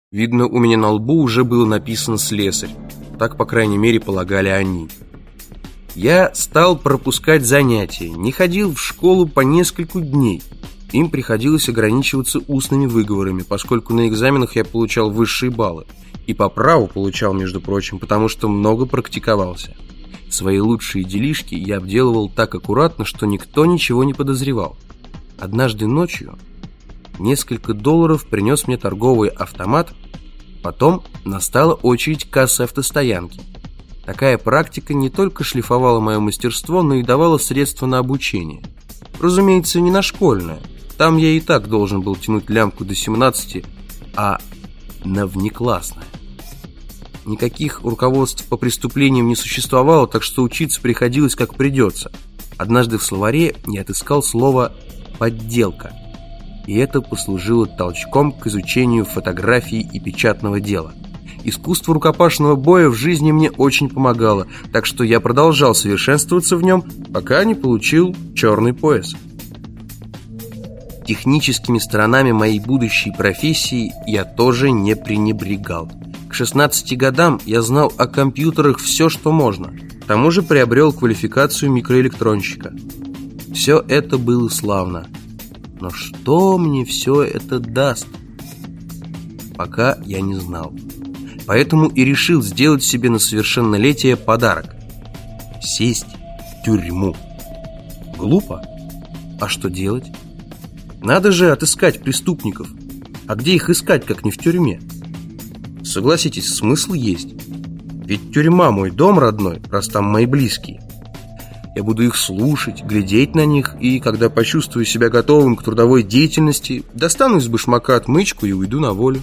Видно, у меня на лбу уже было написано «слесарь». Так, по крайней мере, полагали они. Я стал пропускать занятия, не ходил в школу по несколько дней. Им приходилось ограничиваться устными выговорами, поскольку на экзаменах я получал высшие баллы. И по праву получал, между прочим, потому что много практиковался. Свои лучшие делишки я обделывал так аккуратно, что никто ничего не подозревал. Однажды ночью несколько долларов принес мне торговый автомат, потом настала очередь кассы автостоянки. Такая практика не только шлифовала мое мастерство, но и давала средства на обучение. Разумеется, не на школьное. Там я и так должен был тянуть лямку до 17, а на внеклассное. Никаких руководств по преступлениям не существовало, так что учиться приходилось как придется. Однажды в словаре я отыскал слово «подделка», и это послужило толчком к изучению фотографии и печатного дела. Искусство рукопашного боя в жизни мне очень помогало, так что я продолжал совершенствоваться в нем, пока не получил черный пояс. Техническими сторонами моей будущей профессии я тоже не пренебрегал. К 16 годам я знал о компьютерах все, что можно. К тому же приобрел квалификацию микроэлектронщика. Все это было славно. Но что мне все это даст? Пока я не знал. Поэтому и решил сделать себе на совершеннолетие подарок. Сесть в тюрьму. Глупо? А что делать? Надо же отыскать преступников. А где их искать, как не в тюрьме? Согласитесь, смысл есть. Ведь тюрьма мой дом родной, раз там мои близкие. Я буду их слушать, глядеть на них, и когда почувствую себя готовым к трудовой деятельности, достану из башмака отмычку и уйду на волю.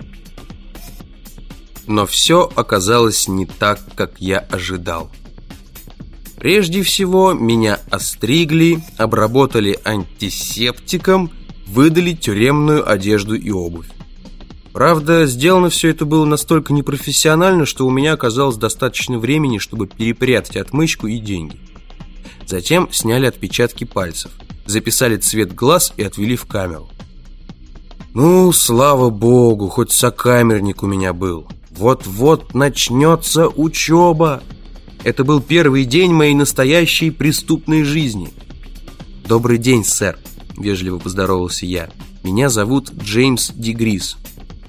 Но все оказалось не так, как я ожидал. Прежде всего, меня остригли, обработали антисептиком, выдали тюремную одежду и обувь. Правда, сделано все это было настолько непрофессионально, что у меня оказалось достаточно времени, чтобы перепрятать отмычку и деньги. Затем сняли отпечатки пальцев, записали цвет глаз и отвели в камеру. Ну, слава богу, хоть сокамерник у меня был. Вот-вот начнется учеба. Это был первый день моей настоящей преступной жизни. «Добрый день, сэр», — вежливо поздоровался я. «Меня зовут Джеймс Дегрис».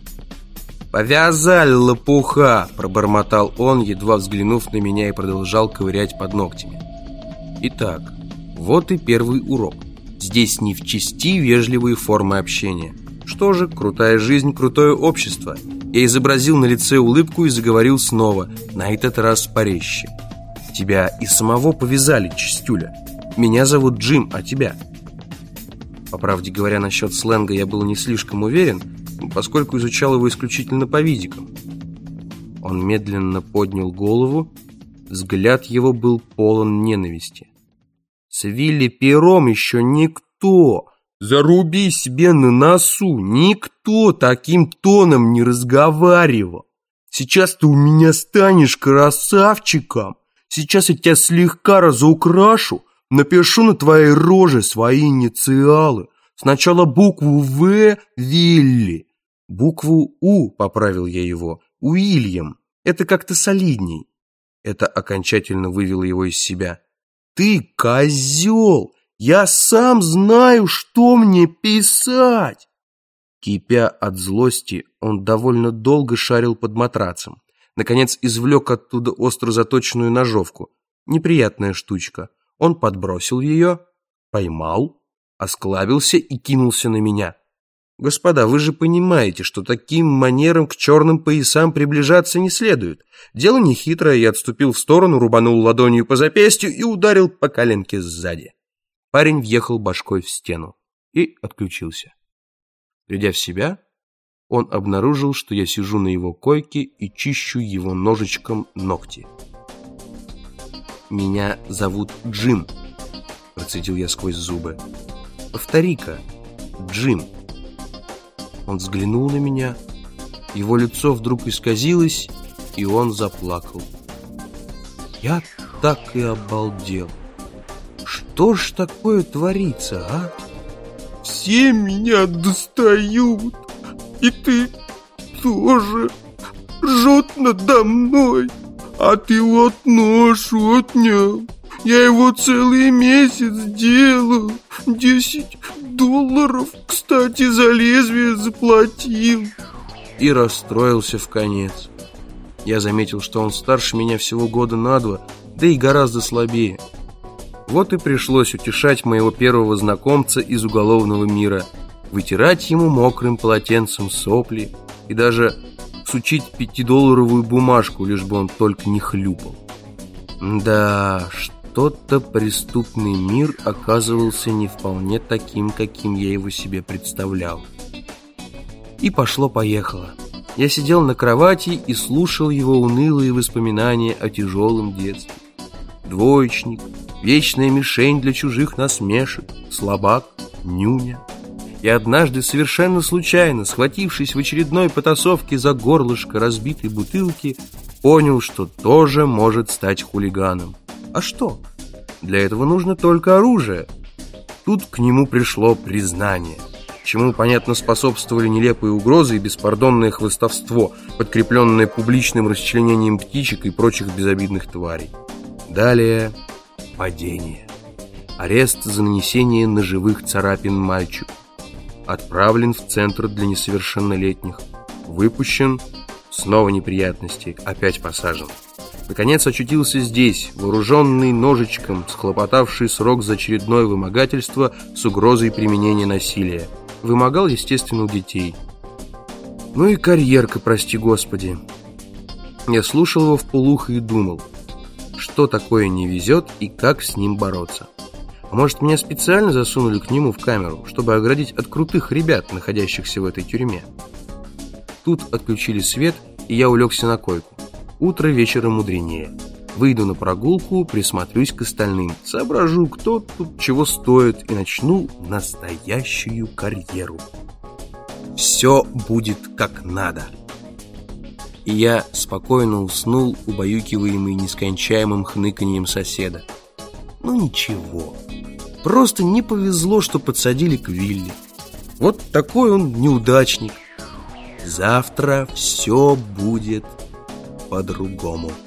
«Повязали, лопуха!» – пробормотал он, едва взглянув на меня, и продолжал ковырять под ногтями. Итак, вот и первый урок. Здесь не в чести вежливые формы общения. Что же, крутая жизнь, крутое общество. Я изобразил на лице улыбку и заговорил снова, на этот раз порезче. «Тебя и самого повязали, чистюля. Меня зовут Джим, а тебя?» По правде говоря, насчет сленга я был не слишком уверен, поскольку изучал его исключительно по видикам. Он медленно поднял голову, взгляд его был полон ненависти. «С Вилли Пером еще никто, заруби себе на носу, никто таким тоном не разговаривал. Сейчас ты у меня станешь красавчиком, сейчас я тебя слегка разукрашу, напишу на твоей роже свои инициалы. Сначала букву «В» – Вилли, букву «У» – поправил я его, Уильям. Это как-то солидней». Это окончательно вывело его из себя. «Ты козел! Я сам знаю, что мне писать!» Кипя от злости, он довольно долго шарил под матрацем. Наконец извлек оттуда остро заточенную ножовку. Неприятная штучка. Он подбросил ее, поймал, осклабился и кинулся на меня. «Господа, вы же понимаете, что таким манером к черным поясам приближаться не следует. Дело нехитрое, я отступил в сторону, рубанул ладонью по запястью и ударил по коленке сзади. Парень въехал башкой в стену и отключился. Придя в себя, он обнаружил, что я сижу на его койке и чищу его ножичком ногти. «Меня зовут Джим», — процедил я сквозь зубы. «Повтори-ка, Джим». Он взглянул на меня, его лицо вдруг исказилось, и он заплакал. Я так и обалдел. Что ж такое творится, а? «Все меня достают, и ты тоже жжет надо мной. А ты вот нож отнял. Я его целый месяц делал. $10, кстати, за лезвие заплатил. И расстроился в конец. Я заметил, что он старше меня всего года на 2, да и гораздо слабее. Вот и пришлось утешать моего первого знакомца из уголовного мира, вытирать ему мокрым полотенцем сопли и даже сучить 5-долларовую бумажку, лишь бы он только не хлюпал. Да, что-то преступный мир оказывался не вполне таким, каким я его себе представлял. И пошло-поехало. Я сидел на кровати и слушал его унылые воспоминания о тяжелом детстве. Двоечник, вечная мишень для чужих насмешек, слабак, нюня. И однажды, совершенно случайно, схватившись в очередной потасовке за горлышко разбитой бутылки, понял, что тоже может стать хулиганом. А что? Для этого нужно только оружие. Тут к нему пришло признание, чему, понятно, способствовали нелепые угрозы и беспардонное хвастовство, подкрепленное публичным расчленением птичек и прочих безобидных тварей. Далее падение. Арест за нанесение ножевых царапин мальчику. Отправлен в центр для несовершеннолетних. Выпущен. Снова неприятности. Опять посажен. Наконец очутился здесь, вооруженный ножичком, схлопотавший срок за очередное вымогательство с угрозой применения насилия. Вымогал, естественно, у детей. Ну и карьерка, прости господи. Я слушал его вполуха и думал, что такое не везет и как с ним бороться. А может, меня специально засунули к нему в камеру, чтобы оградить от крутых ребят, находящихся в этой тюрьме? Тут отключили свет, и я улегся на койку. Утро вечера мудренее. Выйду на прогулку, присмотрюсь к остальным, соображу, кто тут чего стоит, и начну настоящую карьеру. Все будет как надо. И я спокойно уснул, убаюкиваемый нескончаемым хныканьем соседа. Ну ничего, просто не повезло, что подсадили к Вилли. Вот такой он неудачник. Завтра все будет по-другому.